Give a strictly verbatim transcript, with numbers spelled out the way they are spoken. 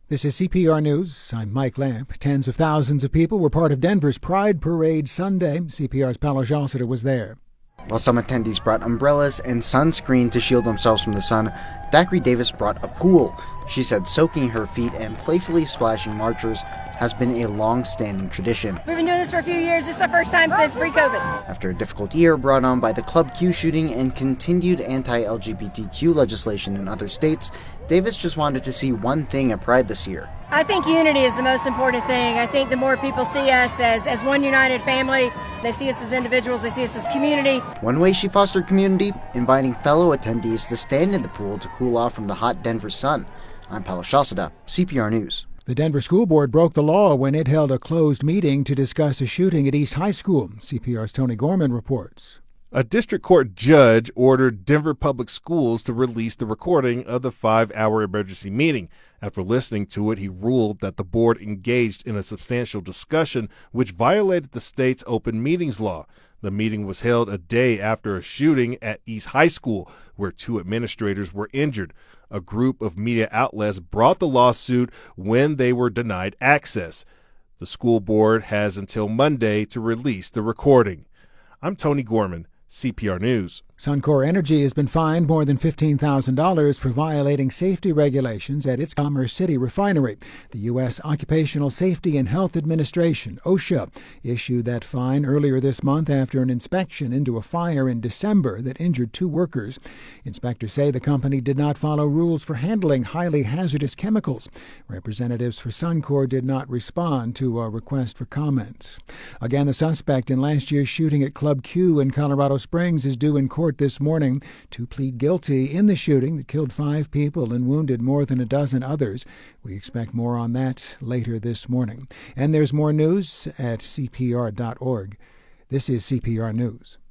This is C P R News. I'm Mike Lamp. Tens of thousands of people were part of Denver's Pride Parade Sunday. C P R's Paolo Jalcida was there. While some attendees brought umbrellas and sunscreen to shield themselves from the sun, Thackeray Davis brought a pool. She said soaking her feet and playfully splashing marchers has been a long-standing tradition. We've been doing this for a few years. This is our first time since pre-COVID. After a difficult year brought on by the Club Q shooting and continued anti-L G B T Q legislation in other states, Davis just wanted to see one thing at Pride this year. I think unity is the most important thing. I think the more people see us as, as one united family, they see us as individuals, they see us as community. One way she fostered community, inviting fellow attendees to stand in the pool to cool off from the hot Denver sun. I'm Paolo Jalcida, C P R News. The Denver School Board broke the law when it held a closed meeting to discuss a shooting at East High School. C P R's Tony Gorman reports. A district court judge ordered Denver Public Schools to release the recording of the five-hour emergency meeting. After listening to it, he ruled that the board engaged in a substantial discussion which violated the state's open meetings law. The meeting was held a day after a shooting at East High School, where two administrators were injured. A group of media outlets brought the lawsuit when they were denied access. The school board has until Monday to release the recording. I'm Tony Gorman, C P R News. Suncor Energy has been fined more than fifteen thousand dollars for violating safety regulations at its Commerce City refinery. The U S Occupational Safety and Health Administration, OSHA, issued that fine earlier this month after an inspection into a fire in December that injured two workers. Inspectors say the company did not follow rules for handling highly hazardous chemicals. Representatives for Suncor did not respond to a request for comment. Again, the suspect in last year's shooting at Club Q in Colorado Springs is due in court this morning to plead guilty in the shooting that killed five people and wounded more than a dozen others. We expect more on that later this morning. And there's more news at C P R dot org. This is C P R News.